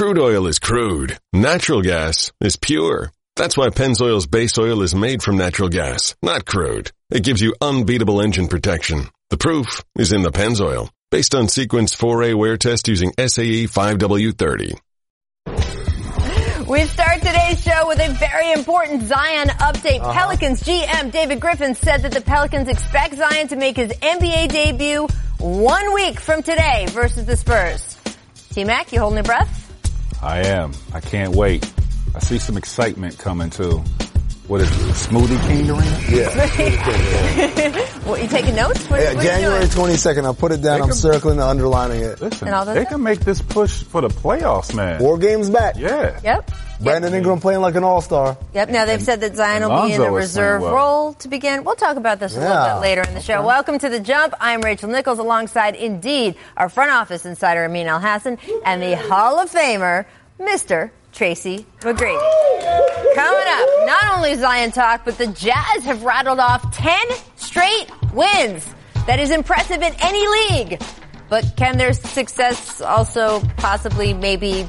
Crude oil is crude. Natural gas is pure. That's why Pennzoil's base oil is made from natural gas, not crude. It gives you unbeatable engine protection. The proof is in the Pennzoil, based on Sequence 4A wear test using SAE 5W30. We start today's show with a very important Zion update. Pelicans GM David Griffin said that the Pelicans expect Zion to make his NBA debut 1 week from today versus the Spurs. T-Mac, you holding your breath? I am. I can't wait. I see some excitement coming too. What is it, Smoothie King Arena? Yeah. What, you taking notes? What January 22nd. I'll put it down. I'm circling and underlining it. Listen, they can make this push for the playoffs, man. 4 games back. Yeah. Yep. Brandon Ingram playing like an all-star. Yep. Now they've said that Zion will be in a reserve role to begin. We'll talk about this a little bit later in the show. Welcome to The Jump. I'm Rachel Nichols alongside Indeed, our front office insider Amin Elhassan, and the Hall of Famer, Mr. Tracy McGrady. Coming up, not only Zion talk, but the Jazz have rattled off 10 straight wins. That is impressive in any league. But can their success also possibly, maybe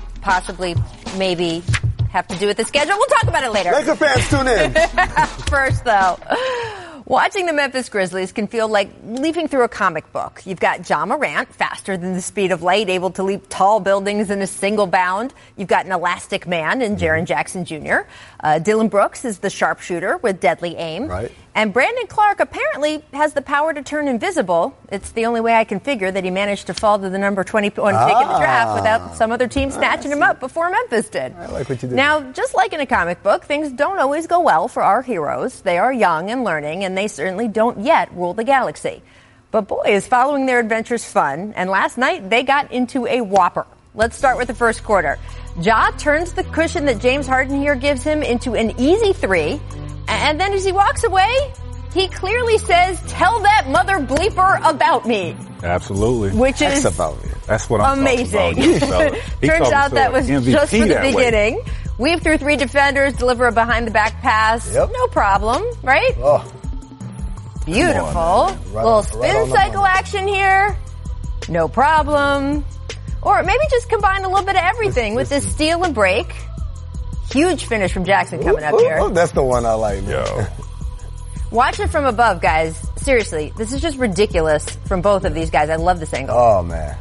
have to do with the schedule? We'll talk about it later. Laker fans, tune in. First, though, watching the Memphis Grizzlies can feel like leaping through a comic book. You've got Ja Morant, faster than the speed of light, able to leap tall buildings in a single bound. You've got an elastic man in Jaren Jackson Jr. Dillon Brooks is the sharpshooter with deadly aim. Right. And Brandon Clark apparently has the power to turn invisible. It's the only way I can figure that he managed to fall to the number 21 pick in the draft without some other team snatching him up before Memphis did. I like what you did. Now, just like in a comic book, things don't always go well for our heroes. They are young and learning, and they certainly don't yet rule the galaxy. But boy, is following their adventures fun. And last night, they got into a whopper. Let's start with the first quarter. Ja turns the cushion that James Harden here gives him into an easy three. And then as he walks away, he clearly says, "Tell that mother bleeper about me." Absolutely. Which is about me. That's what I'm amazing. talking about. Turns out that was MVP just for the that beginning. Weave through 3 defenders, deliver a behind-the-back pass. Yep. No problem, right? Oh, Beautiful. on, Little spin cycle action here. No problem. Or maybe just combine a little bit of everything with this steal and break. Huge finish from Jackson coming up here. Oh, that's the one I like, man. Yo. Watch it from above, guys. Seriously, this is just ridiculous from both of these guys. I love this angle. Oh, man.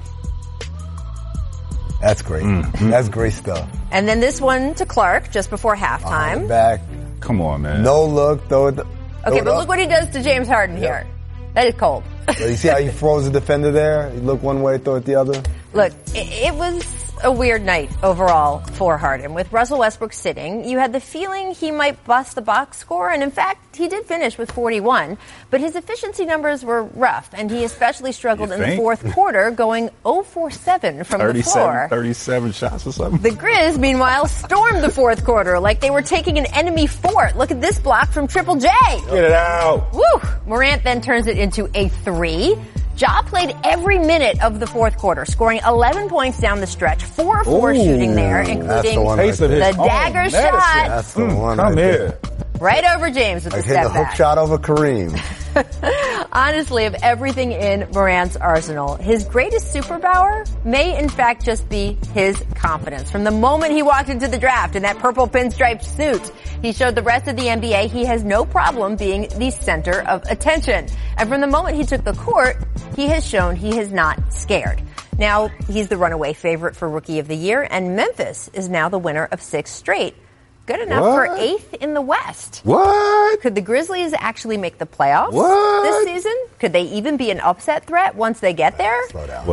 That's great. That's great stuff. And then this one to Clark just before halftime. Back. Come on, man. No look. Throw it. Okay, but look what he does to James Harden here. That is cold. So you see how he froze the defender there? He looked one way, throw it the other. Look, it was a weird night overall for Harden. With Russell Westbrook sitting, you had the feeling he might bust the box score, and in fact, he did finish with 41, but his efficiency numbers were rough, and he especially struggled in the fourth quarter, going 0-for-7 from the floor. 37 shots or something. The Grizz, meanwhile, stormed the fourth quarter like they were taking an enemy fort. Look at this block from Triple J. Get it out. Woo! Morant then turns it into a 3. Ja played every minute of the fourth quarter, scoring 11 points down the stretch, 4 of 4 shooting there, including the dagger shot. That's the one. Come here. Right over James with the Hitting step the hook back. shot over Kareem. Honestly, of everything in Morant's arsenal, his greatest superpower may in fact just be his confidence. From the moment he walked into the draft in that purple pinstriped suit, he showed the rest of the NBA he has no problem being the center of attention. And from the moment he took the court, he has shown he is not scared. Now, he's the runaway favorite for Rookie of the Year, and Memphis is now the winner of 6 straight. Good enough for 8th in the West. What? Could the Grizzlies actually make the playoffs What? this season? Could they even be an upset threat once they get there? Slow down.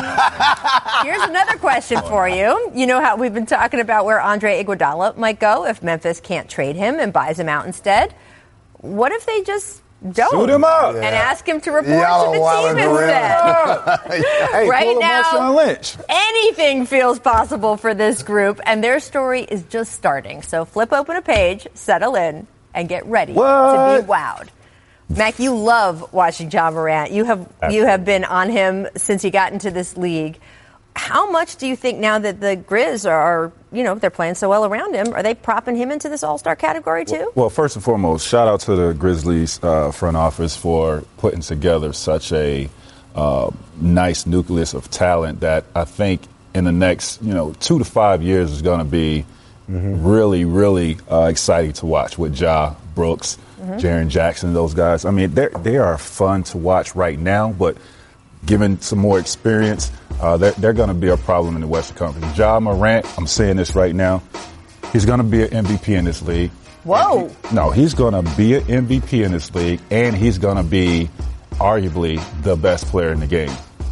Well, Here's another question for you. You know how we've been talking about where Andre Iguodala might go if Memphis can't trade him and buys him out instead? What if they just don't? shoot him up. And ask him to report Y'all to the wildin' team for real. instead. Hey, Right pull a now- Marshawn Lynch. Anything feels possible for this group, and their story is just starting. So flip open a page, settle in, and get ready to What? be wowed. Mac, you love watching Ja Morant. You have been on him since he got into this league. How much do you think now that the Grizz are, they're playing so well around him, are they propping him into this all-star category too? Well, first and foremost, shout out to the Grizzlies front office for putting together such a nice nucleus of talent that I think in the next, 2 to 5 years is going to be really, really exciting to watch with Ja, Brooks, Jaren Jackson, those guys. I mean, they are fun to watch right now, but given some more experience, they're going to be a problem in the Western Conference. Ja Morant, I'm saying this right now, he's going to be an MVP in this league. Whoa. He's going to be an MVP in this league, and he's going to be arguably the best player in the game.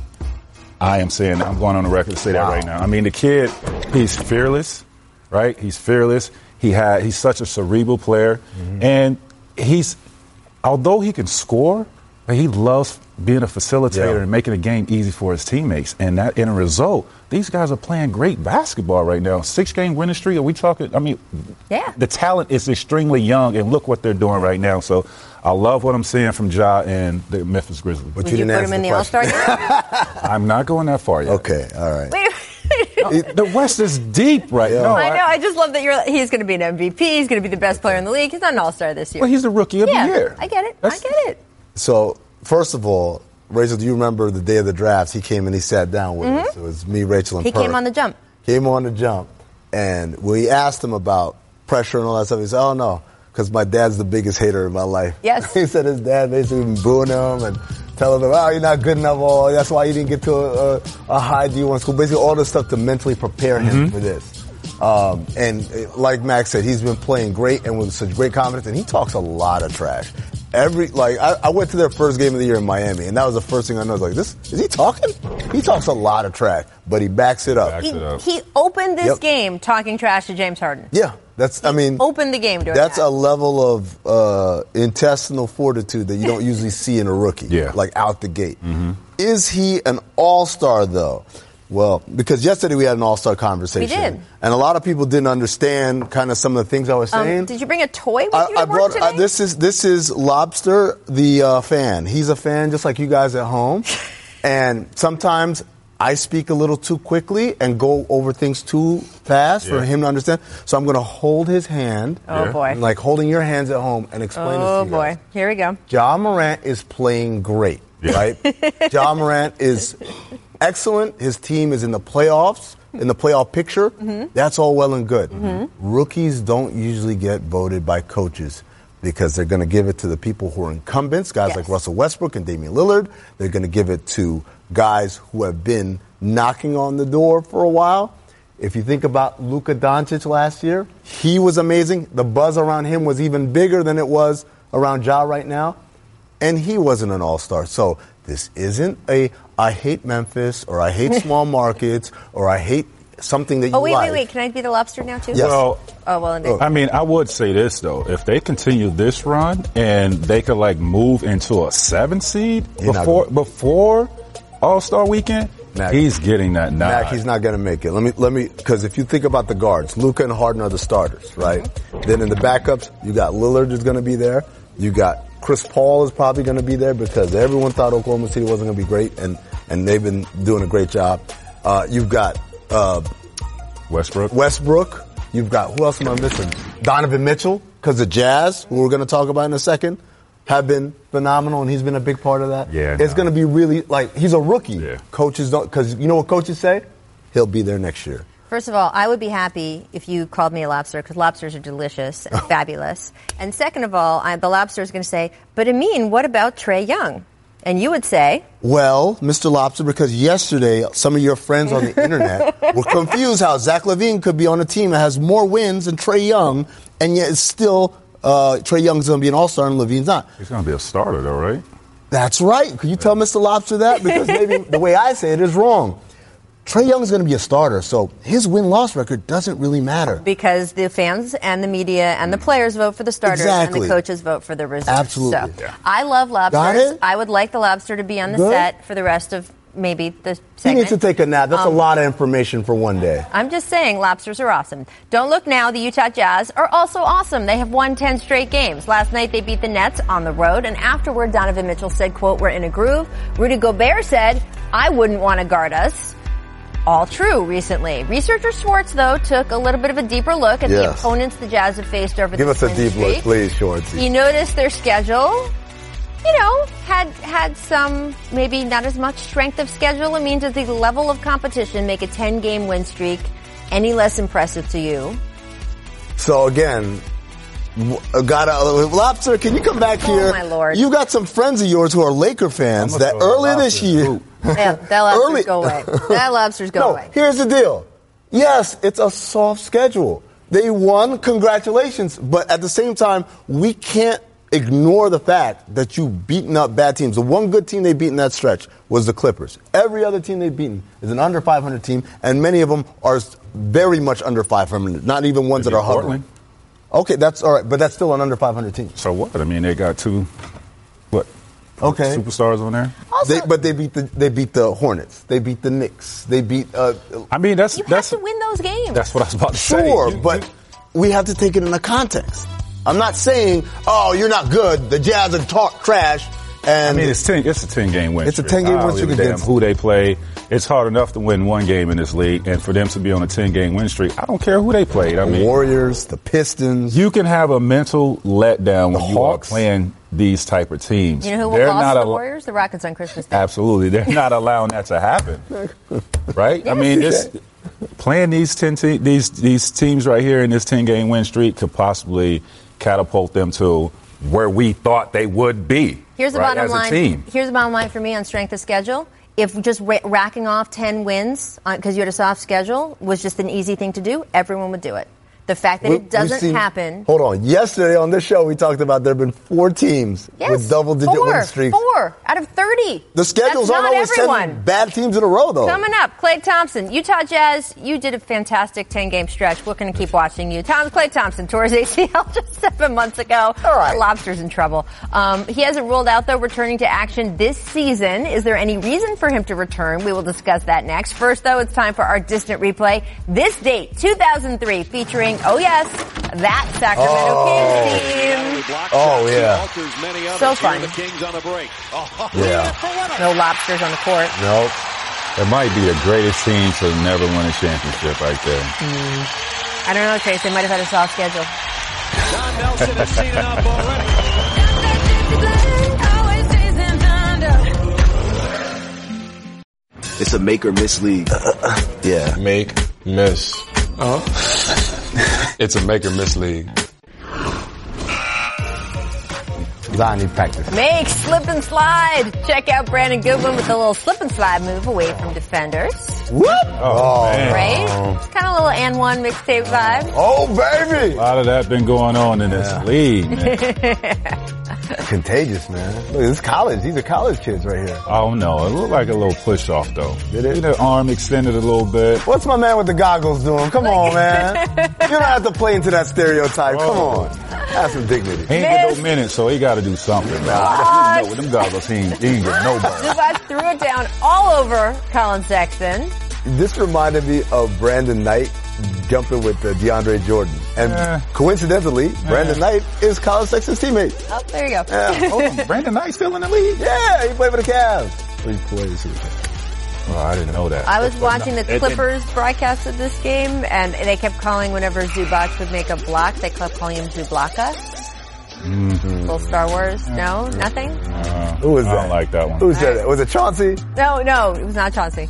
I am saying that. I'm going on the record to say that right now. I mean, the kid, he's fearless, right? He's fearless. He's such a cerebral player, and although he can score, he loves being a facilitator and making the game easy for his teammates. And that, in a result, these guys are playing great basketball right now. 6-game winning streak. Are we talking? I mean, the talent is extremely young, and look what they're doing right now. So I love what I'm seeing from Ja and the Memphis Grizzlies. Would you put him in the All-Star game? I'm not going that far yet. Okay, all right. The West is deep right now. I know. I just love that he's going to be an MVP. He's going to be the best player in the league. He's not an All-Star this year. Well, he's the Rookie of the Year. I get it. So, first of all, Rachel, do you remember the day of the drafts? He came and he sat down with us. It was me, Rachel, and He came on the jump. And we asked him about pressure and all that stuff. He said, oh, no, because my dad's the biggest hater in my life. Yes. He said his dad basically been booing him and telling him, oh, you're not good enough. Oh, that's why you didn't get to a high D1 school. Basically, all this stuff to mentally prepare him for this. And like Max said, he's been playing great and with such great confidence, and he talks a lot of trash. I went to their first game of the year in Miami, and that was the first thing I noticed. Is he talking? He talks a lot of trash, but he backs it up. He opened this game talking trash to James Harden. Yeah, opened the game doing that's that. a level of intestinal fortitude that you don't usually see in a rookie, like out the gate. Is he an all-star, though? Well, because yesterday we had an all-star conversation. We did. And a lot of people didn't understand kind of some of the things I was saying. Did you bring a toy with you to work today? This is Lobster, the fan. He's a fan just like you guys at home. And sometimes I speak a little too quickly and go over things too fast for him to understand. So I'm going to hold his hand. Oh, boy. Like holding your hands at home and explain this to you guys. Oh, boy. Here we go. Ja Morant is playing great, right? Ja Morant is excellent. His team is in the playoffs, in the playoff picture. That's all well and good. Rookies don't usually get voted by coaches because they're going to give it to the people who are incumbents, guys like Russell Westbrook and Damian Lillard. They're going to give it to guys who have been knocking on the door for a while. If you think about Luka Doncic last year, he was amazing. The buzz around him was even bigger than it was around Ja right now. And he wasn't an all-star. So this isn't I hate Memphis, or I hate small markets, or I hate something that you like. Wait. Can I be the Lobster now, too? Yes. Well, I mean, I would say this, though. If they continue this run and they could, move into a 7 seed before All-Star Weekend, he's getting that nod. Mac, he's not going to make it. Let me, because if you think about the guards, Luka and Harden are the starters, right? Then in the backups, you got Lillard is going to be there. You got Chris Paul is probably going to be there because everyone thought Oklahoma City wasn't going to be great, and they've been doing a great job. You've got Westbrook. You've got, who else am I missing? Donovan Mitchell, because the Jazz, who we're going to talk about in a second, have been phenomenal, and he's been a big part of that. It's going to be really, he's a rookie. Yeah. Coaches don't, because you know what coaches say? He'll be there next year. First of all, I would be happy if you called me a lobster because lobsters are delicious and fabulous. And second of all, the lobster is going to say, but Amin, what about Trae Young? And you would say, well, Mr. Lobster, because yesterday some of your friends on the internet were confused how Zach LaVine could be on a team that has more wins than Trae Young, and yet it's still Trae Young's going to be an all-star and LaVine's not. He's going to be a starter, though, right? That's right. Could you tell Mr. Lobster that? Because maybe the way I say it is wrong. Trae Young is going to be a starter, so his win-loss record doesn't really matter. Because the fans and the media and the players vote for the starters and the coaches vote for the reserves. Absolutely. So, I love lobsters. I would like the lobster to be on the set for the rest of maybe the segment. He needs to take a nap. That's a lot of information for one day. I'm just saying lobsters are awesome. Don't look now. The Utah Jazz are also awesome. They have won 10 straight games. Last night they beat the Nets on the road, and afterward Donovan Mitchell said, quote, we're in a groove. Rudy Gobert said, I wouldn't want to guard us. All true recently. Researcher Schwartz, though, took a little bit of a deeper look at the opponents the Jazz have faced over the Give us a deep look, please, Schwartz. He noticed their schedule had some, maybe not as much strength of schedule. I mean, does the level of competition make a 10-game win streak any less impressive to you? So again, Lobster, can you come back here? Oh, my Lord. You got some friends of yours who are Laker fans that earlier this year. Yeah, that lobster's go away. That lobster's go away. Here's the deal. Yes, it's a soft schedule. They won, congratulations. But at the same time, we can't ignore the fact that you've beaten up bad teams. The one good team they beat in that stretch was the Clippers. Every other team they've beaten is an under 500 team, and many of them are very much under 500, not even ones that are hovering. Okay, that's all right, but that's still an under 500 team. So what? I mean, they got two superstars on there. But they beat the Hornets. They beat the Knicks. They beat. I mean, you have to win those games. That's what I was about to say. Sure, but we have to take it in a context. I'm not saying, oh, you're not good. The Jazz are talk trash. And I mean, it's a 10-game win streak. It's a 10-game win streak against who they play. It's hard enough to win one game in this league, and for them to be on a 10-game win streak, I don't care who they played. I mean, the Warriors, the Pistons. You can have a mental letdown when you are playing these type of teams. You know who lost the Warriors? The Rockets on Christmas Day. Absolutely. They're not allowing that to happen. Right? Yes. I mean, playing these teams right here in this 10-game win streak could possibly catapult them to where we thought they would be. Here's the bottom line. Here's the bottom line for me on strength of schedule. If just racking off 10 wins because you had a soft schedule was just an easy thing to do, everyone would do it. The fact that it doesn't happen. Hold on. Yesterday on this show, we talked about there have been 4 teams with double-digit win streaks. 4 out of 30. The schedules aren't always 10 bad teams in a row, though. Coming up, Klay Thompson, Utah Jazz. You did a fantastic 10-game stretch. We're going to keep watching you. Klay Thompson tore his ACL just 7 months ago. All right. The Lobster's in trouble. He hasn't ruled out, though, returning to action this season. Is there any reason for him to return? We will discuss that next. First, though, it's time for our distant replay. This date, 2003, featuring, that Sacramento Kings team. Oh, yeah. So fun. Yeah. No lobsters on the court. Nope. It might be the greatest team to never win a championship right there. I don't know, Trace. They might have had a soft schedule. John Nelson has seen enough already. It's a make or miss league. Yeah. Make, miss. It's a make or miss league. I need practice. Make, slip and slide. Check out Brandon Goodwin with a little slip and slide move away from defenders. What? Oh, man. Right? It's kind of a little and one mixtape vibe. Oh, baby. A lot of that been going on in this league, man. Contagious, man. Look, this is college. These are college kids right here. Oh, no. It looked like a little push off, though. Did it? The arm extended a little bit. What's my man with the goggles doing? Come on, man. You don't have to play into that stereotype. Come on. Have some dignity. He ain't get no minutes, so he got to do something, man. With them goggles, he ain't get nobody. Zubac threw it down all over Colin Sexton. This reminded me of Brandon Knight jumping with DeAndre Jordan. And coincidentally, Brandon Knight is Colin Sexton's teammate. Oh, there you go. Yeah. Oh, Brandon Knight still in the league? Yeah, he played for the Cavs. He plays for the Cavs. Oh, I didn't know that. I was watching the Clippers broadcast of this game, and they kept calling whenever Zubac would make a block, they kept calling him Zublaka. Mm-hmm. Little Star Wars. No? Nothing? Who was that? I don't like that one. Who said that? Was it Chauncey? No, it was not Chauncey.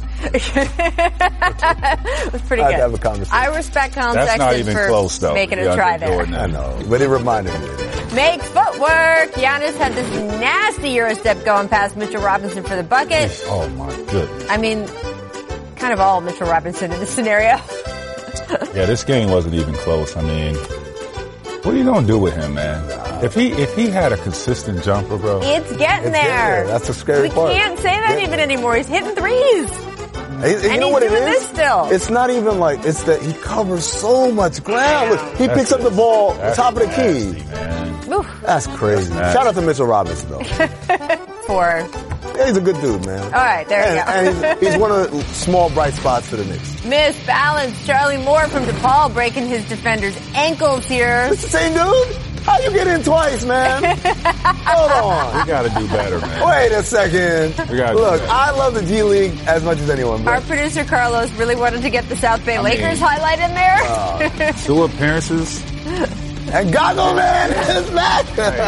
It was pretty I good. had to have a conversation. I respect Colin That's Sexton not even for close, though. making a try there. I know, but it reminded me. Make footwork. Giannis had this nasty Eurostep going past Mitchell Robinson for the bucket. Oh, my goodness. I mean, kind of all Mitchell Robinson in this scenario. Yeah, this game wasn't even close. I mean, what are you going to do with him, man? If he had a consistent jumper, bro. It's getting there. That's the scary part. We can't say that even anymore. He's hitting threes. You know what it doing is? This still. It's not even like, it's that he covers so much ground. Look, he picks up the ball top of the key. Oof. That's crazy. Shout out to Mitchell Robinson, though. Yeah, he's a good dude, man. All right, there you go. And he's one of the small bright spots for the Knicks. Miss balance. Charlie Moore from DePaul breaking his defender's ankles here. It's the same dude? How you get in twice, man? Hold on. We got to do better, man. Wait a second. Look, I love the G League as much as anyone. But our producer Carlos really wanted to get the South Bay Lakers highlight in there. 2 appearances And Goggle Man is back.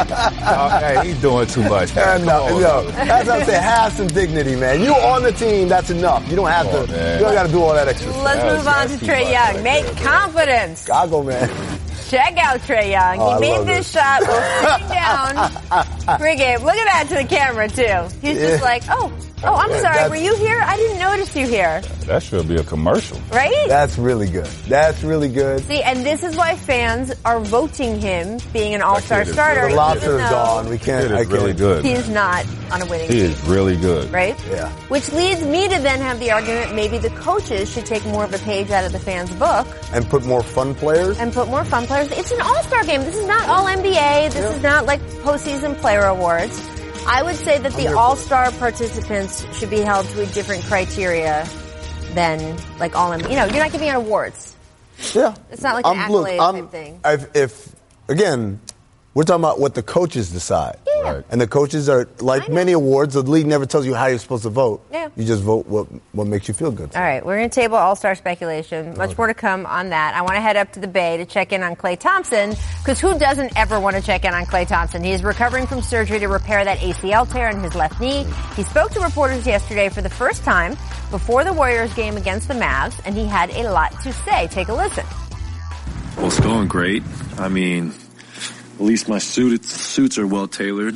Hey, he's doing too much, man. That's what I'm saying. Have some dignity, man. You on the team, that's enough. You don't have to. Man. You don't got to do all that extra stuff. Let's move on to Trae Young. Make confidence. Goggle Man. Check out Trae Young. He made this shot while sitting down pregame. Look at that to the camera, too. He's just like, oh, I'm sorry. Were you here? I didn't notice you here. That should be a commercial. Right? That's really good. That's really good. See, and this is why fans are voting him being an all-star starter. The lobster's gone. We can't. It's really good. He's not on a winning team. He is really good. Right? Yeah. Which leads me to then have the argument maybe the coaches should take more of a page out of the fans' book. And put more fun players. It's an all-star game. This is not all NBA. This is not like postseason player awards. I would say that the all-star participants should be held to a different criteria than like all NBA. You're not giving out awards. Yeah. It's not like an accolade type thing. If again, we're talking about what the coaches decide. Yeah. Right. And the coaches are, like many awards, the league never tells you how you're supposed to vote. Yeah. You just vote what makes you feel good. All right, we're going to table all-star speculation. Much more to come on that. I want to head up to the Bay to check in on Klay Thompson, because who doesn't ever want to check in on Klay Thompson? He is recovering from surgery to repair that ACL tear in his left knee. He spoke to reporters yesterday for the first time before the Warriors game against the Mavs, and he had a lot to say. Take a listen. Well, it's going great. I mean, at least my suits are well tailored,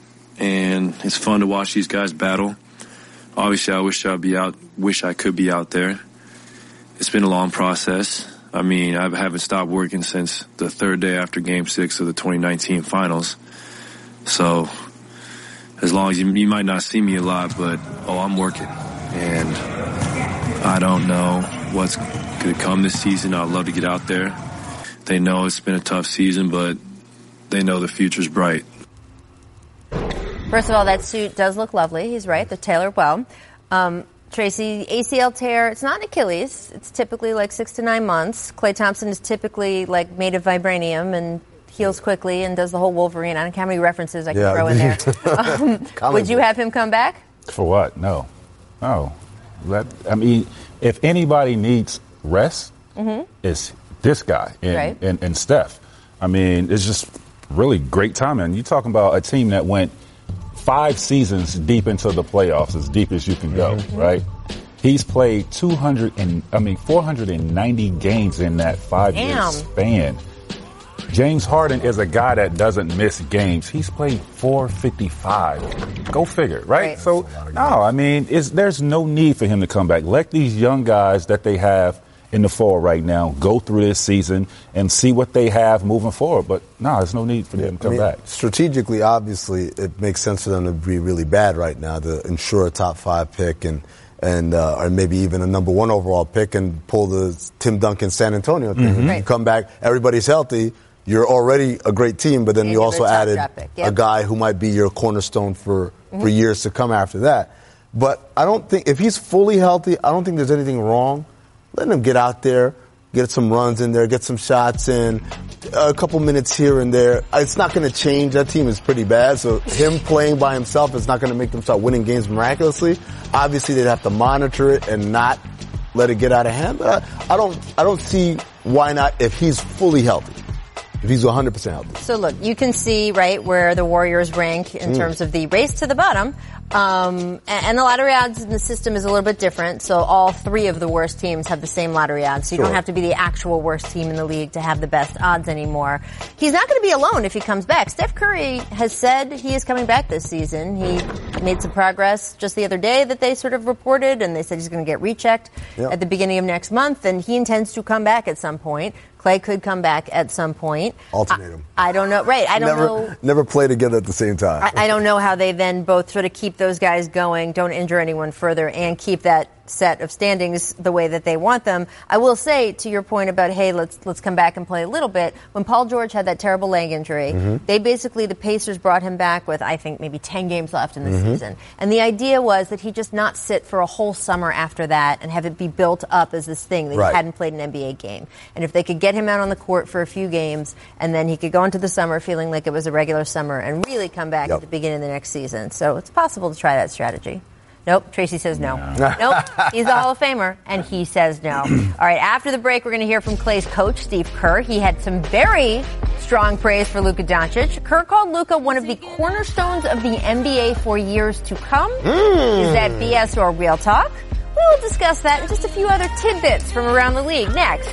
and it's fun to watch these guys battle. Obviously, I wish I could be out there. It's been a long process. I mean, I haven't stopped working since the third day after Game 6 of the 2019 Finals. So, as long as you might not see me a lot, but I'm working, and I don't know what's going to come this season. I'd love to get out there. They know it's been a tough season, but they know the future's bright. First of all, that suit does look lovely. He's right. They're tailored well. Tracy, ACL tear, it's not Achilles. It's typically like 6 to 9 months. Klay Thompson is typically like made of vibranium and heals quickly and does the whole Wolverine. I don't know how many references I can throw in there. Would you have him come back? For what? No. If anybody needs rest, it's this guy and Steph. I mean, it's just really great timing. You're talking about a team that went 5 seasons deep into the playoffs, as deep as you can go, right? He's played 490 games in that 5-year span. James Harden is a guy that doesn't miss games. He's played 455. Go figure, right? So, there's no need for him to come back. Let these young guys that they have in the fall right now go through this season and see what they have moving forward. But there's no need for them to come back. Strategically, obviously, it makes sense for them to be really bad right now to ensure a top 5 pick and or maybe even a number 1 overall pick and pull the Tim Duncan San Antonio thing. You come back, everybody's healthy. You're already a great team, but then you also added a guy who might be your cornerstone for years to come after that. But I don't think, if he's fully healthy, I don't think there's anything wrong. Let him get out there, get some runs in there, get some shots in, a couple minutes here and there. It's not going to change. That team is pretty bad, so him playing by himself is not going to make them start winning games miraculously. Obviously, they'd have to monitor it and not let it get out of hand. But I don't see why not if he's fully healthy. If he's 100% healthy. So look, you can see, right, where the Warriors rank in terms of the race to the bottom. And the lottery odds in the system is a little bit different. So all 3 of the worst teams have the same lottery odds. So you don't have to be the actual worst team in the league to have the best odds anymore. He's not going to be alone if he comes back. Steph Curry has said he is coming back this season. He made some progress just the other day that they sort of reported, and they said he's going to get rechecked at the beginning of next month, and he intends to come back at some point. Klay could come back at some point. Ultimatum. I don't know. Right. I don't know. Never play together at the same time. I don't know how they then both sort of keep those guys going, don't injure anyone further, and keep that set of standings the way that they want them. I will say, to your point about, hey, let's come back and play a little bit, when Paul George had that terrible leg injury, the Pacers brought him back with, I think, maybe 10 games left in the season. And the idea was that he just not sit for a whole summer after that and have it be built up as this thing that he hadn't played an NBA game. And if they could get him out on the court for a few games, and then he could go into the summer feeling like it was a regular summer and really come back at the beginning of the next season. So it's possible to try that strategy. Nope, Tracy says no. Nope, he's a Hall of Famer, and he says no. All right, after the break, we're going to hear from Clay's coach, Steve Kerr. He had some very strong praise for Luka Doncic. Kerr called Luka one of the cornerstones of the NBA for years to come. Is that BS or real talk? We will discuss that and just a few other tidbits from around the league next.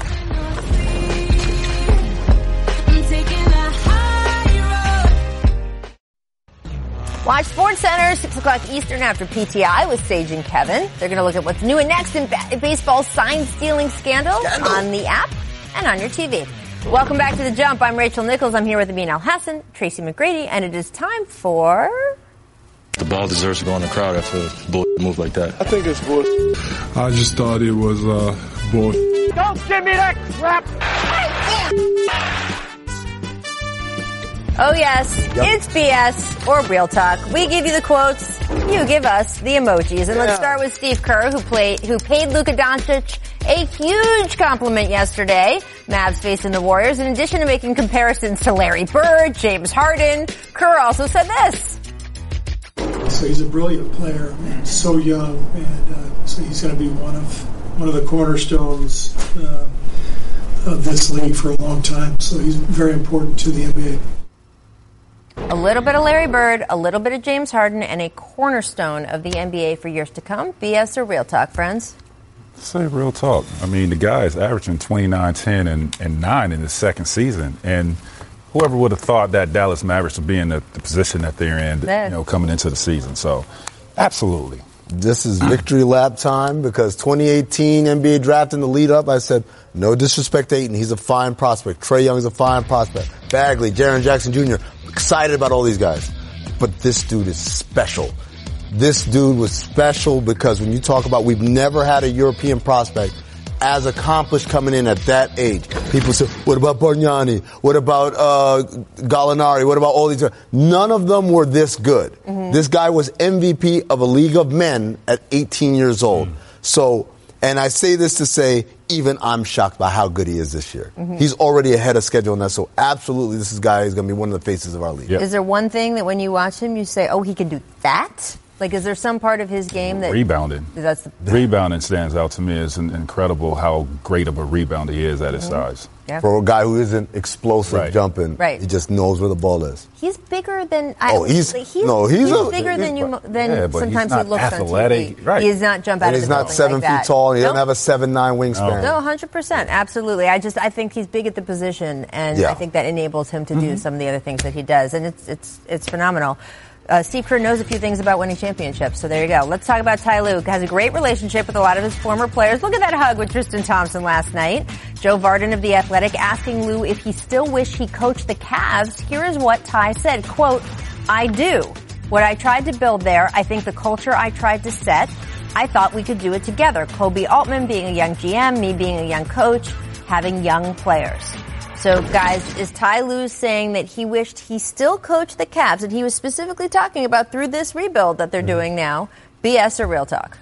Watch SportsCenter, 6 o'clock Eastern after PTI with Sage and Kevin. They're going to look at what's new and next in baseball's sign-stealing scandal on the app and on your TV. Welcome back to The Jump. I'm Rachel Nichols. I'm here with Amin Al-Hassan, Tracy McGrady, and it is time for... The ball deserves to go in the crowd after a bull move like that. I think it's bull. I just thought it was bull. Don't give me that crap! Oh yes, It's BS or real talk. We give you the quotes, you give us the emojis. And let's start with Steve Kerr, who paid Luka Doncic a huge compliment yesterday. Mavs facing the Warriors. In addition to making comparisons to Larry Bird, James Harden, Kerr also said this. So he's a brilliant player and so young, and so he's going to be one of the cornerstones of this league for a long time. So he's very important to the NBA. A little bit of Larry Bird, a little bit of James Harden, and a cornerstone of the NBA for years to come. BS or real talk, friends? Say real talk. I mean, the guy is averaging 29, 10, and 9 in his second season. And whoever would have thought that Dallas Mavericks would be in the position that they're in, coming into the season. So, absolutely. This is victory lap time because 2018 NBA draft in the lead up, I said, no disrespect to Ayton. He's a fine prospect. Trae Young's a fine prospect. Bagley, Jaren Jackson Jr., excited about all these guys. But this dude is special. This dude was special because when you talk about we've never had a European prospect as accomplished coming in at that age. People say, what about Bargnani? What about Gallinari? What about all these guys? None of them were this good. Mm-hmm. This guy was MVP of a league of men at 18 years old. Mm-hmm. So, and I say this to say, even I'm shocked by how good he is this year. Mm-hmm. He's already ahead of schedule on that. So absolutely, this guy is going to be one of the faces of our league. Yep. Is there one thing that when you watch him, you say, oh, he can do that? Like, is there some part of his game that... Rebounding. Rebounding stands out to me as incredible how great of a rebounder he is at his size. Yeah. For a guy who isn't explosive jumping, he just knows where the ball is. He's bigger than... he's bigger than sometimes he looks athletic, on TV. Right. He does not jump out of the building like that. He's not 7 feet tall, and he doesn't have a 7'9" wingspan. No, 100%. Absolutely. I think he's big at the position, and I think that enables him to do some of the other things that he does, and it's phenomenal. Steve Kerr knows a few things about winning championships, so there you go. Let's talk about Ty Lue. Has a great relationship with a lot of his former players. Look at that hug with Tristan Thompson last night. Joe Vardon of The Athletic asking Lue if he still wished he coached the Cavs. Here is what Ty said, quote, I do. What I tried to build there, I think the culture I tried to set, I thought we could do it together. Kobe Altman being a young GM, me being a young coach, having young players. So, guys, is Ty Lue saying that he wished he still coached the Cavs, and he was specifically talking about through this rebuild that they're doing now, BS or real talk?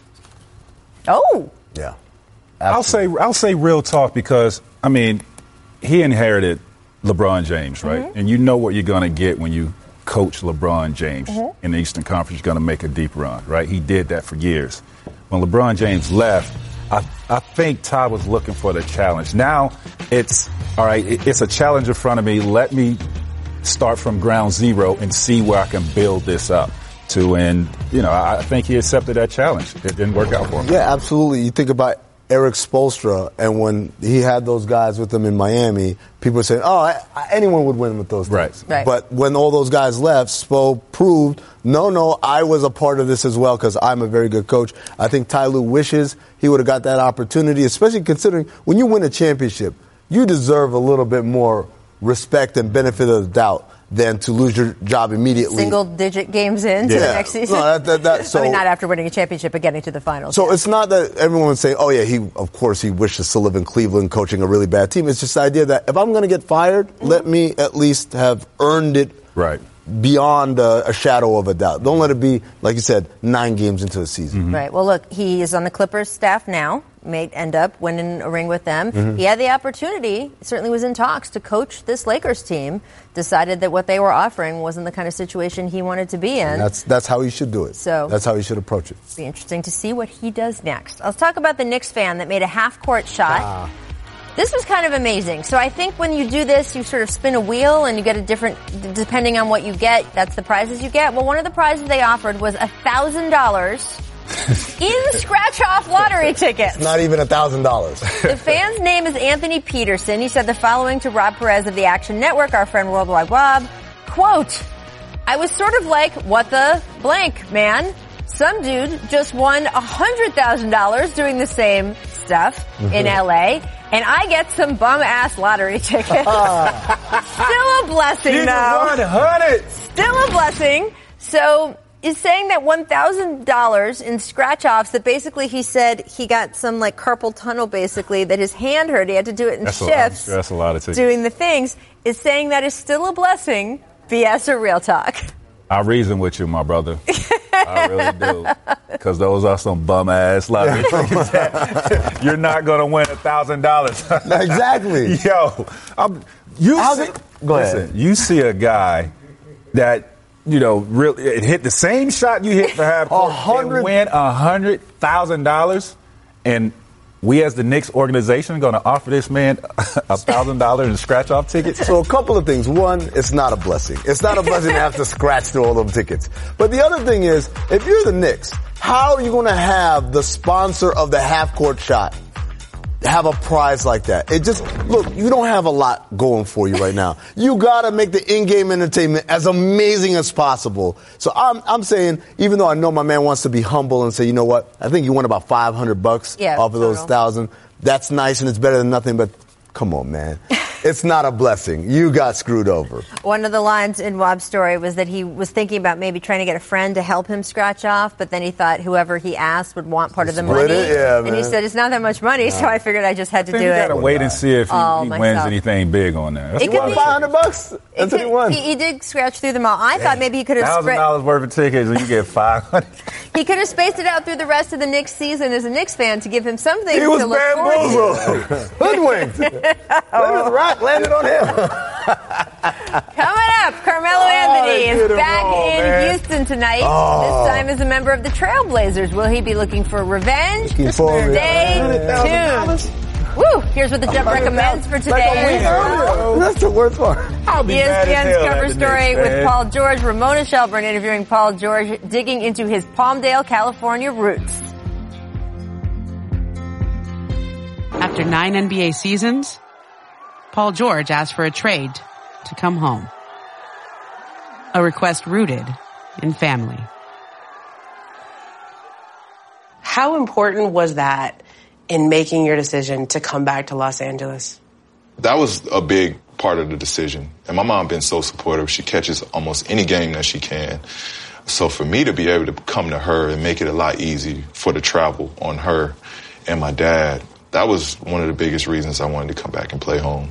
Oh. Yeah. Absolutely. I'll say real talk because, I mean, he inherited LeBron James, right? Mm-hmm. And you know what you're going to get when you coach LeBron James in the Eastern Conference. You're going to make a deep run, right? He did that for years. When LeBron James left, I think Ty was looking for the challenge. Now it's, all right, it's a challenge in front of me. Let me start from ground zero and see where I can build this up to. And, I think he accepted that challenge. It didn't work out for him. Yeah, absolutely. You think about Eric Spoelstra, and when he had those guys with him in Miami, people were saying, anyone would win with those guys. Right. But when all those guys left, Spo proved, no, I was a part of this as well because I'm a very good coach. I think Ty Lue wishes he would have got that opportunity, especially considering when you win a championship, you deserve a little bit more respect and benefit of the doubt than to lose your job immediately. Single-digit games into the next season? No, so, I mean, not after winning a championship, but getting to the finals. So it's not that everyone's saying, of course he wishes to still live in Cleveland coaching a really bad team. It's just the idea that if I'm going to get fired, let me at least have earned it beyond a shadow of a doubt. Don't let it be, like you said, 9 games into the season. Mm-hmm. Right. Well, look, he is on the Clippers staff now. may end up winning a ring with them. He had the opportunity, certainly was in talks to coach this Lakers team, decided that what they were offering wasn't the kind of situation he wanted to be in. That's how he should do it. So that's how he should approach it. It'll be interesting to see what he does next. Let's talk about the Knicks fan that made a half-court shot. This was kind of amazing. So I think when you do this, you sort of spin a wheel and you get a different, depending on what you get, that's the prizes you get. Well, one of the prizes they offered was $1,000 in scratch-off lottery tickets. It's not even $1,000. The fan's name is Anthony Peterson. He said the following to Rob Perez of the Action Network, our friend Worldwide Rob, quote, I was sort of like, what the blank, man? Some dude just won $100,000 doing the same stuff in LA, and I get some bum-ass lottery tickets. Still a blessing, though. 100. Still a blessing. So is saying that $1,000 in scratch-offs that basically he said he got some like carpal tunnel basically that his hand hurt. He had to do it in shifts. That's a lot of tickets. Doing the things is saying that is still a blessing. BS or real talk? I reason with you, my brother. I really do. Because those are some bum-ass lottery tickets. You're not going to win $1,000. Exactly. Yo, go ahead. You see a guy that, really hit the same shot you hit for half court and win $100,000, and we as the Knicks organization are going to offer this man $1,000 in scratch-off tickets? So a couple of things. One, it's not a blessing. It's not a blessing to have to scratch through all those tickets. But the other thing is, if you're the Knicks, how are you going to have the sponsor of the half-court shot have a prize like that? Look, you don't have a lot going for you right now. You gotta make the in-game entertainment as amazing as possible. So I'm saying, even though I know my man wants to be humble and say, you know what, I think you won about $500 off of those 1,000. That's nice and it's better than nothing, but come on, man. It's not a blessing. You got screwed over. One of the lines in Rob's story was that he was thinking about maybe trying to get a friend to help him scratch off, but then he thought whoever he asked would want part of the money. And he said, it's not that much money, so I figured I just had to do it. You gotta wait and see if he wins anything big on that. It could be $500. That's what he won. He did scratch through them all. I thought maybe he could have $1,000 worth of tickets and you get $500. He could have spaced it out through the rest of the Knicks season as a Knicks fan to give him something to look forward to. Hoodwinked. Plymouth Rock landed on him. Coming up, Carmelo Anthony is back in Houston tonight. This time as a member of the Trailblazers. Will he be looking for revenge? Stay tuned. Woo! Here's what the Jump recommends for today. That's the worst part. ESPN's cover story with Paul George. Ramona Shelburne interviewing Paul George, digging into his Palmdale, California roots. After 9 NBA seasons, Paul George asked for a trade to come home. A request rooted in family. How important was that in making your decision to come back to Los Angeles? That was a big part of the decision. And my mom been so supportive. She catches almost any game that she can. So for me to be able to come to her and make it a lot easier for the travel on her and my dad, that was one of the biggest reasons I wanted to come back and play home.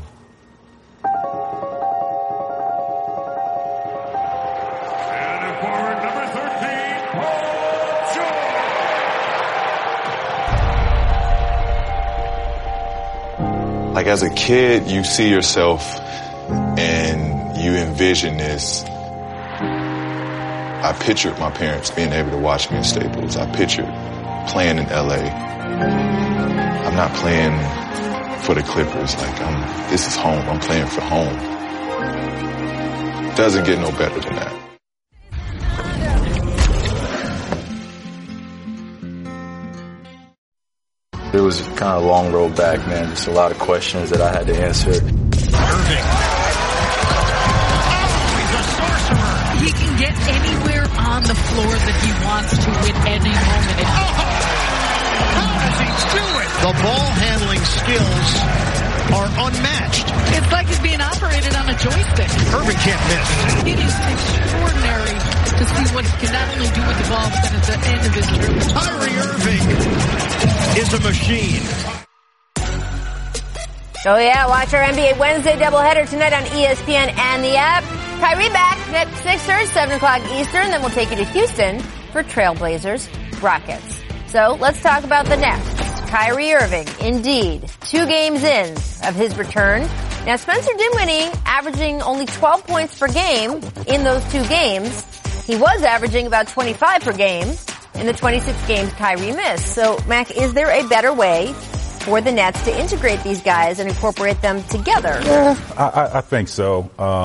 Like as a kid, you see yourself and you envision this. I pictured my parents being able to watch me in Staples. I pictured playing in LA. I'm not playing for the Clippers. This is home. I'm playing for home. Doesn't get no better than that. It was kind of a long road back, man. Just a lot of questions that I had to answer. Irving. He's a sorcerer. He can get anywhere on the floor that he wants to at any moment. How does he do it? The ball handling skills are unmatched. It's like he's being operated on a joystick. Irving can't miss. It is extraordinary to see what he can not only do with the ball, but then at the end of his career. Kyrie Irving is a machine. Oh yeah, watch our NBA Wednesday doubleheader tonight on ESPN and the app. Kyrie back at Sixers, 7 o'clock Eastern, then we'll take you to Houston for Trailblazers Rockets. So let's talk about the Nets. Kyrie Irving, indeed, 2 games in of his return. Now, Spencer Dinwiddie averaging only 12 points per game in those 2 games. He was averaging about 25 per game in the 26 games Kyrie missed. So, Mac, is there a better way for the Nets to integrate these guys and incorporate them together? Yeah, I think so.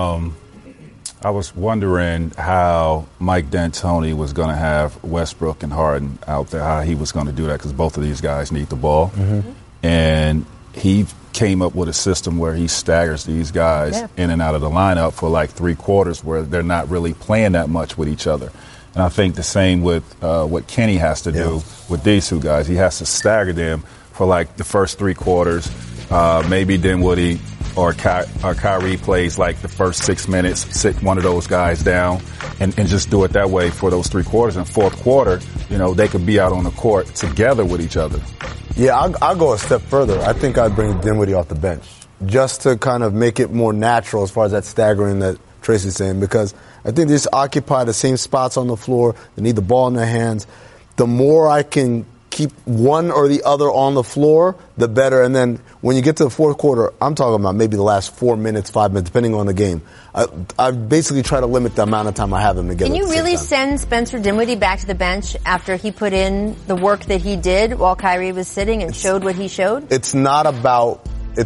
I was wondering how Mike D'Antoni was going to have Westbrook and Harden out there, how he was going to do that, because both of these guys need the ball. Mm-hmm. And he came up with a system where he staggers these guys in and out of the lineup for like 3 quarters where they're not really playing that much with each other. And I think the same with what Kenny has to do with these 2 guys. He has to stagger them for like the first 3 quarters. Maybe Dinwiddie or Kyrie plays like the first 6 minutes, sit one of those guys down and just do it that way for those 3 quarters. And 4th quarter, they could be out on the court together with each other. Yeah, I'll go a step further. I think I'd bring Dinwiddie off the bench just to kind of make it more natural as far as that staggering that Tracy's saying, because I think they just occupy the same spots on the floor. They need the ball in their hands. The more I can keep one or the other on the floor, the better. And then when you get to the 4th quarter, I'm talking about maybe the last 4 minutes, 5 minutes, depending on the game. I basically try to limit the amount of time I have them together. Can you really send Spencer Dinwiddie back to the bench after he put in the work that he did while Kyrie was sitting and showed what he showed? It's not about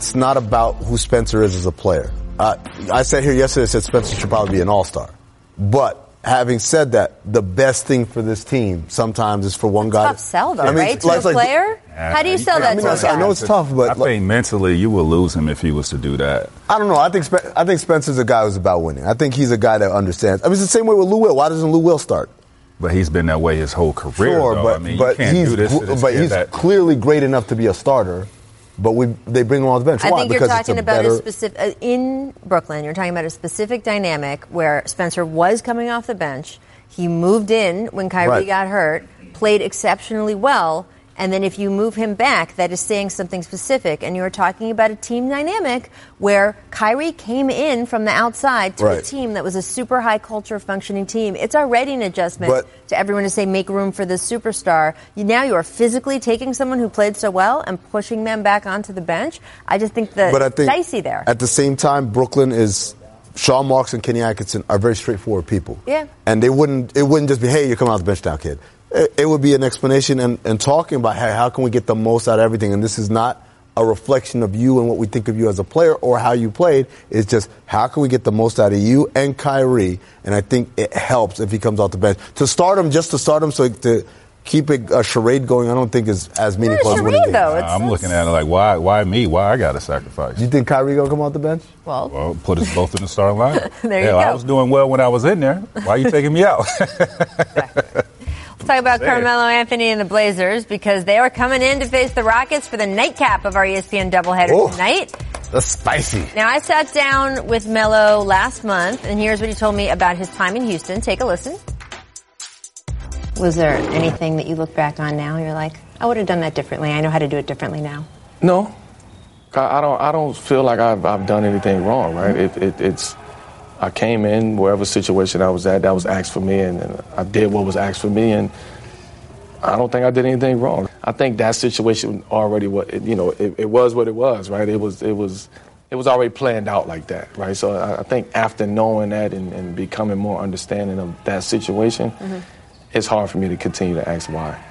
who Spencer is as a player. I said here yesterday, I said Spencer should probably be an all-star. But having said that, the best thing for this team sometimes is for one guy. Tough sell, though, right? To a player? How do you sell that to a guy? I know it's tough, but I think mentally you will lose him if he was to do that. I don't know. I think Spencer's a guy who's about winning. I think he's a guy that understands. I mean, it's the same way with Lou Will. Why doesn't Lou Will start? But he's been that way his whole career. Sure, though. but, I mean, but you can't he's do this. But he's clearly great enough to be a starter. But they bring him on the bench. I Why? think Because you're talking about better... a specific in Brooklyn. You're talking about a specific dynamic where Spencer was coming off the bench. He moved in when Kyrie got hurt, played exceptionally well, and then if you move him back, that is saying something specific. And you're talking about a team dynamic where Kyrie came in from the outside to a team that was a super high culture functioning team. It's already an adjustment to everyone to say make room for this superstar. Now you are physically taking someone who played so well and pushing them back onto the bench. I just think it's dicey there. At the same time, Brooklyn is... Sean Marks and Kenny Atkinson are very straightforward people. Yeah. And it wouldn't just be, hey, you're coming off the bench now, kid. It would be an explanation and talking about, hey, how can we get the most out of everything? And this is not a reflection of you and what we think of you as a player or how you played. It's just, how can we get the most out of you and Kyrie? And I think it helps if he comes off the bench. To start him, just to start him, so to keep a charade going, I don't think is as meaningful as winning games. I'm looking at it like, why me? Why I got to sacrifice? Do you think Kyrie going to come off the bench? Well, put us both in the starting lineup. There you go. I was doing well when I was in there. Why are you taking me out? Let's talk about Carmelo Anthony and the Blazers, because they are coming in to face the Rockets for the nightcap of our ESPN doubleheader tonight. That's spicy. Now, I sat down with Melo last month, and here's what he told me about his time in Houston. Take a listen. Was there anything that you look back on now, you're like, I would have done that differently. I know how to do it differently now? No. I don't feel like I've done anything wrong, right? It's I came in wherever situation I was at, that was asked for me, and I did what was asked for me, and I don't think I did anything wrong. I think that situation already, it was what it was, right? It was already planned out like that, right? So I think after knowing that and becoming more understanding of that situation, it's hard for me to continue to ask why.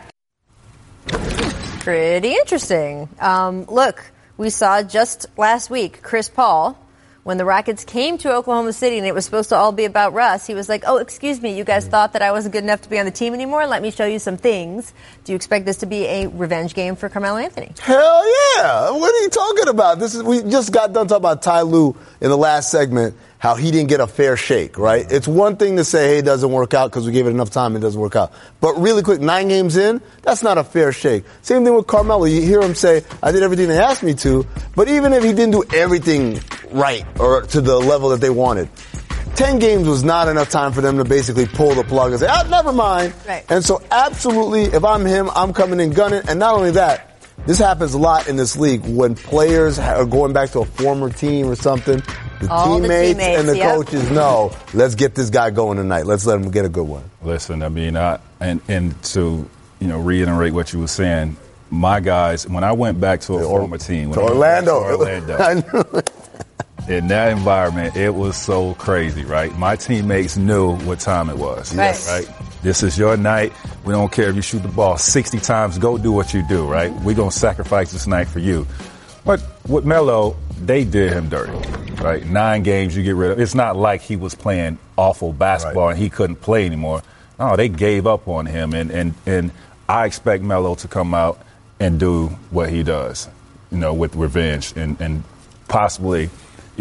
Pretty interesting. Look, we saw just last week Chris Paul, when the Rockets came to Oklahoma City and it was supposed to all be about Russ, he was like, oh, excuse me, you guys thought that I wasn't good enough to be on the team anymore? Let me show you some things. Do you expect this to be a revenge game for Carmelo Anthony? Hell yeah. What are you talking about? We just got done talking about Ty Lue in the last segment, how he didn't get a fair shake, right? It's one thing to say, hey, it doesn't work out because we gave it enough time, it doesn't work out. But really quick, 9 games in, that's not a fair shake. Same thing with Carmelo. You hear him say, I did everything they asked me to, but even if he didn't do everything right or to the level that they wanted, 10 games was not enough time for them to basically pull the plug and say, never mind. Right. And so absolutely, if I'm him, I'm coming in gunning. And not only that, this happens a lot in this league when players are going back to a former team or something. The teammates and the coaches know, let's get this guy going tonight. Let's let him get a good one. Listen, I mean, and to reiterate what you were saying, my guys, when I went back to a former team, Orlando. I knew it. In that environment, it was so crazy, right? My teammates knew what time it was. Yes. Right? This is your night. We don't care if you shoot the ball 60 times. Go do what you do, right? We're going to sacrifice this night for you. But with Melo, they did him dirty, right? 9 games you get rid of. It's not like he was playing awful basketball and he couldn't play anymore. No, they gave up on him. And I expect Melo to come out and do what he does, with revenge and possibly,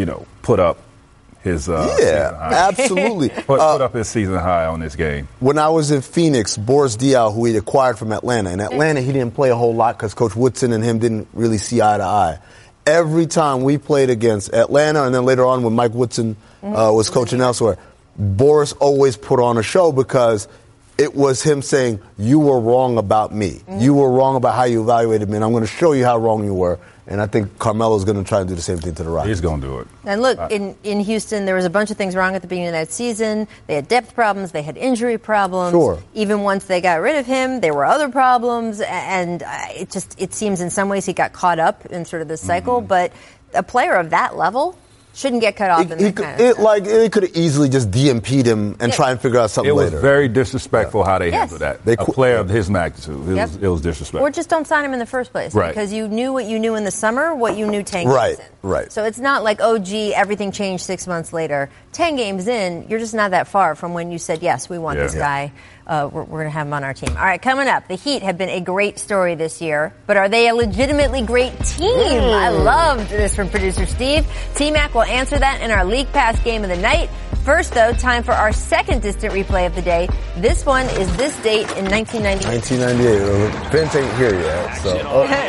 put up his season high. Absolutely. Put up his season high on this game. When I was in Phoenix, Boris Diaw, who he acquired from Atlanta, in Atlanta he didn't play a whole lot because Coach Woodson and him didn't really see eye to eye. Every time we played against Atlanta, and then later on when Mike Woodson was coaching elsewhere, Boris always put on a show because it was him saying, you were wrong about me. You were wrong about how you evaluated me, and I'm going to show you how wrong you were. And I think Carmelo's going to try and do the same thing to the Rockets. He's going to do it. And look, in Houston, there was a bunch of things wrong at the beginning of that season. They had depth problems. They had injury problems. Sure. Even once they got rid of him, there were other problems. And it seems in some ways he got caught up in sort of this cycle. But a player of that level shouldn't get cut off in that kind of stuff. It could have easily just DMP'd him and try and figure out something later. It was very disrespectful how they handled that. A player of his magnitude. It was disrespectful. Or just don't sign him in the first place. Right. Because you knew what you knew in the summer, what you knew 10 games in. Right. So it's not like, oh, gee, everything changed 6 months later. 10 games in, you're just not that far from when you said, yes, we want this guy. We're going to have him on our team. All right, coming up, the Heat have been a great story this year, but are they a legitimately great team? I loved this from producer Steve. T-Mac will answer that in our League Pass game of the night. First, though, time for our second distant replay of the day. This one is this date in 1998. 1998. Vince ain't here yet. So.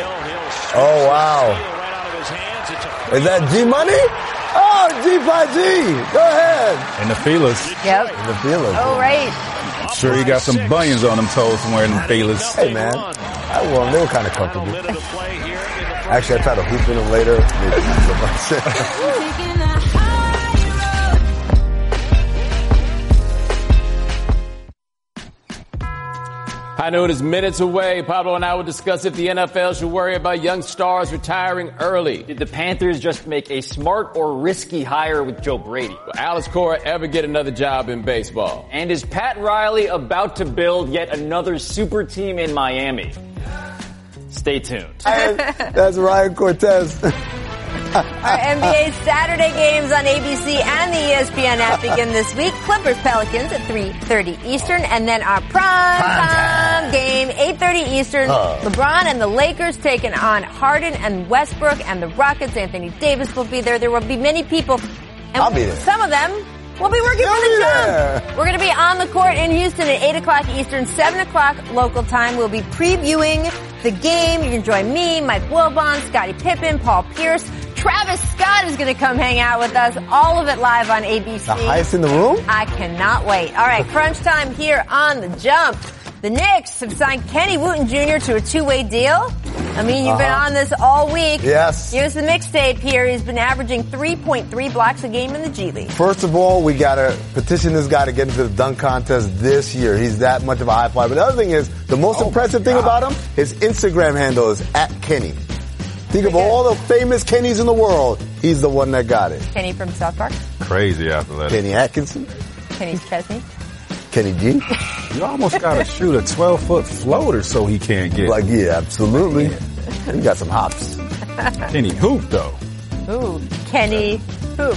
Oh, wow. Is that G-Money? Oh, G5G. Go ahead. And the feelers. Yep. And the feelers. Oh, right. I'm sure you got some bunions on them toes from wearing the feelers. Hey, man. They were kind of comfortable. Actually, I tried to hoop in them later. Maybe not so much. High Noon is minutes away. Pablo and I will discuss if the NFL should worry about young stars retiring early. Did the Panthers just make a smart or risky hire with Joe Brady? Will Alex Cora ever get another job in baseball? And is Pat Riley about to build yet another super team in Miami? Stay tuned. That's Ryan Cortez. Our NBA Saturday games on ABC and the ESPN app begin this week. Clippers Pelicans at 3:30 Eastern, and then our prime time game 8:30 Eastern. LeBron and the Lakers taking on Harden and Westbrook, and the Rockets. Anthony Davis will be there. There will be many people, and I'll be there. Some of them will be working for the Jump. We're going to be on the court in Houston at 8 o'clock Eastern, 7 o'clock local time. We'll be previewing the game. You can join me, Mike Wilbon, Scottie Pippen, Paul Pierce. Travis Scott is going to come hang out with us. All of it live on ABC. The highest in the room? I cannot wait. All right, crunch time here on The Jump. The Knicks have signed Kenny Wooten Jr. to a 2-way deal. I mean, you've been on this all week. Yes. Here's the mixtape here. He's been averaging 3.3 blocks a game in the G League. First of all, we got to petition this guy to get into the dunk contest this year. He's that much of a high flyer. But the other thing is, the most impressive thing about him, his Instagram handle is @Kenny. Think of all the famous Kennys in the world. He's the one that got it. Kenny from South Park. Crazy athletic. Kenny Atkinson. Kenny Chesney. Kenny G. You almost got to shoot a 12-foot floater so he can't get. Like, yeah, absolutely. He got some hops. Kenny Hoop, though. Ooh, Kenny Hoop.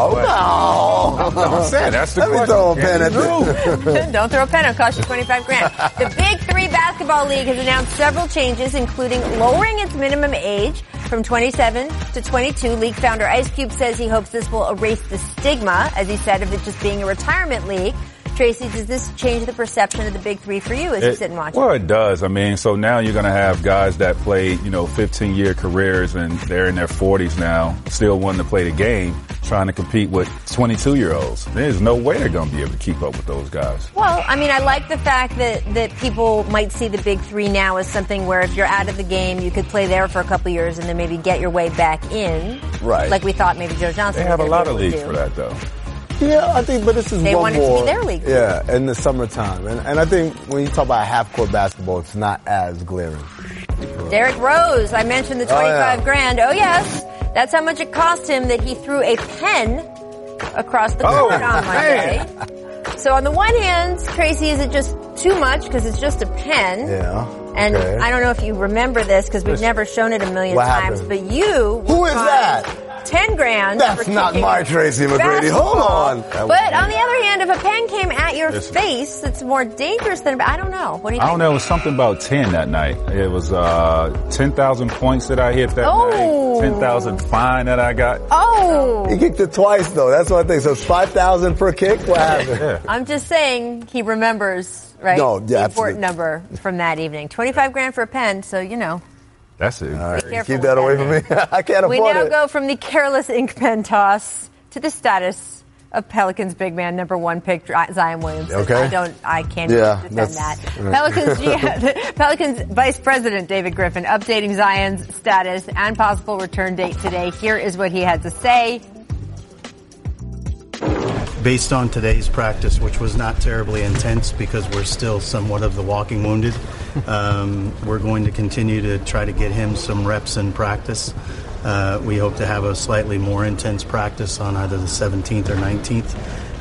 Oh, no. I'm saying, that's the Let me throw a pen at this. Don't throw a pen. It'll cost you $25,000. The Big Three Basketball League has announced several changes, including lowering its minimum age from 27 to 22. League founder Ice Cube says he hopes this will erase the stigma, as he said, of it just being a retirement league. Tracy, does this change the perception of the Big Three for you as you sit and watch? Well, it does. I mean, so now you're going to have guys that played, 15-year careers and they're in their 40s now, still wanting to play the game, trying to compete with 22-year-olds. There's no way they're going to be able to keep up with those guys. Well, I mean, I like the fact that people might see the Big Three now as something where if you're out of the game, you could play there for a couple of years and then maybe get your way back in. Right. Like we thought maybe Joe Johnson They have a lot of leagues for that, though. Yeah, I think, but this is they one more. They want it to be their league. Yeah, in the summertime. And I think when you talk about half-court basketball, it's not as glaring. Derrick Rose, I mentioned the 25 grand. Oh, yes. That's how much it cost him that he threw a pen across the court on Monday. So on the one hand, Tracy, is it just too much because it's just a pen? Yeah. And I don't know if you remember this because we've never shown it a million times, but you... Who is that? 10 grand. That's not my Tracy McGrady. Hold on. But on the other hand, if a pen came at your face, it's more dangerous than, I don't know. What do you think? I don't know. It was something about 10 that night. It was 10,000 points that I hit that night. 10,000 fine that I got. Oh. He kicked it twice, though. That's what I think. So it's 5,000 per kick? What happened? Yeah. I'm just saying he remembers, right? No, the important number from that evening. 25 grand for a pen, so you know. That's it. All right. Keep that away from me. I can't afford it. We now go from the careless ink pen toss to the status of Pelicans big man number 1 pick Zion Williamson. Okay. I can't even defend that. Pelicans Vice President David Griffin updating Zion's status and possible return date today. Here is what he had to say. Based on today's practice, which was not terribly intense because we're still somewhat of the walking wounded, we're going to continue to try to get him some reps in practice. We hope to have a slightly more intense practice on either the 17th or 19th.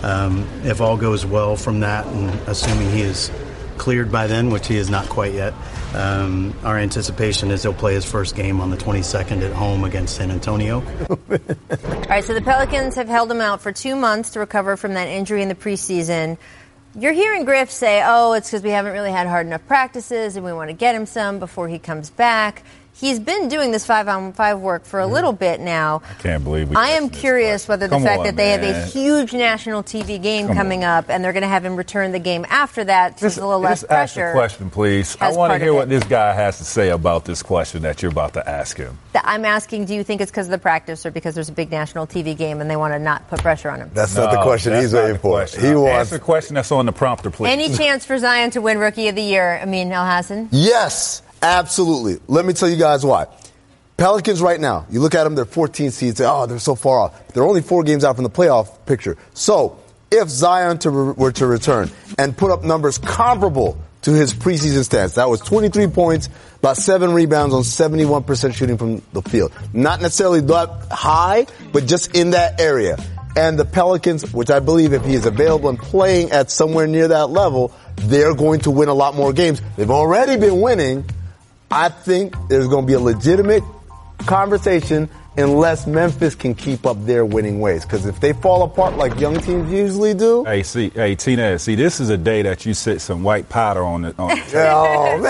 If all goes well from that, and assuming he is cleared by then, which he is not quite yet, our anticipation is he'll play his first game on the 22nd at home against San Antonio. All right, so the Pelicans have held him out for 2 months to recover from that injury in the preseason. You're hearing Griff say, it's because we haven't really had hard enough practices and we want to get him some before he comes back. He's been doing this 5-on-5 work for a little bit now. I can't believe I am curious whether the fact that they have a huge national TV game coming up and they're going to have him return the game after that, so there's a little less pressure. Ask a question, please. I want to hear what this guy has to say about this question that you're about to ask him. I'm asking, do you think it's because of the practice or because there's a big national TV game and they want to not put pressure on him? That's not the question he's waiting for. He wants the question that's on the prompter, please. Any chance for Zion to win Rookie of the Year, Amin Elhassan? Yes, absolutely. Let me tell you guys why. Pelicans right now, you look at them, they're 14 seeds, they're so far off. They're only 4 games out from the playoff picture. So if Zion were to return and put up numbers comparable to his preseason stats, that was 23 points, about 7 rebounds on 71% shooting from the field. Not necessarily that high, but just in that area. And the Pelicans, which I believe if he is available and playing at somewhere near that level, they're going to win a lot more games. They've already been winning. I think there's going to be a legitimate conversation unless Memphis can keep up their winning ways. Because if they fall apart like young teams usually do. Hey, Tina, this is a day that you sit some white powder on the oh,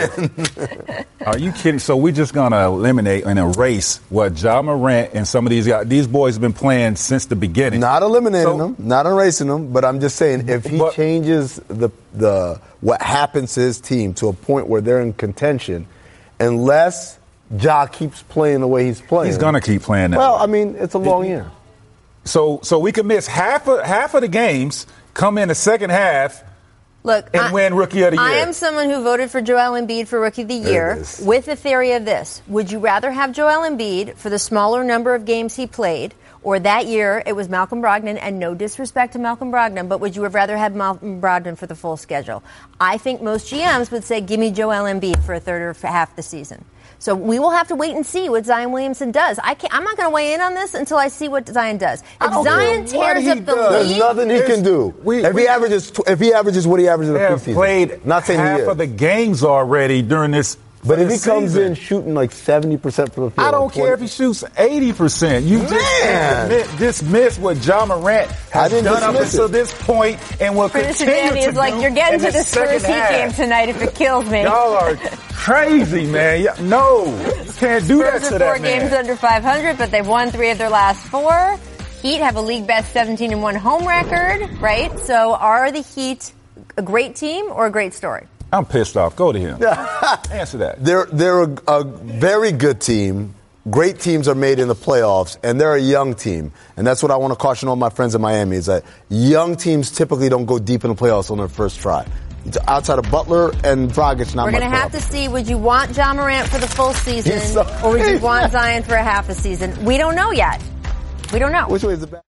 man. Are you kidding? So we're just going to eliminate and erase what Ja Morant and some of these guys, these boys have been playing since the beginning. Not eliminating them, not erasing them, but I'm just saying if he changes the what happens to his team to a point where they're in contention, unless Ja keeps playing the way he's playing. He's going to keep playing that way. Well, I mean, it's a long year. So we could miss half of the games, come in the second half, and win Rookie of the Year. I am someone who voted for Joel Embiid for Rookie of the Year with the theory of this. Would you rather have Joel Embiid for the smaller number of games he played, or that year it was Malcolm Brogdon, and no disrespect to Malcolm Brogdon, but would you have rather had Malcolm Brogdon for the full schedule? I think most GMs would say, give me Joel Embiid for a third or half the season. So we will have to wait and see what Zion Williamson does. I'm not going to weigh in on this until I see what Zion does. If Zion tears up the league, there's nothing he can do. If he averages what he averages in the preseason, played not saying half of the games already during this. But if he comes in shooting like 70% from the field, I don't care if he shoots 80%. You just dismiss what Ja Morant has done up until this point, and will continue to is like, you're getting to the Spurs Heat game tonight if it kills me. Y'all are crazy, man. No, you can't do that to that man. 4 games under 500, but they've won 3 of their last 4. Heat have a league best 17-1 home record, right? So are the Heat a great team or a great story? I'm pissed off. Go to him. Answer that. They're a very good team. Great teams are made in the playoffs, and they're a young team. And that's what I want to caution all my friends in Miami, is that young teams typically don't go deep in the playoffs on their first try. Outside of Butler and Dragic, not much. We're going to have to see, would you want Ja Morant for the full season, or would you want Zion for a half a season? We don't know yet. We don't know. Which way is the best?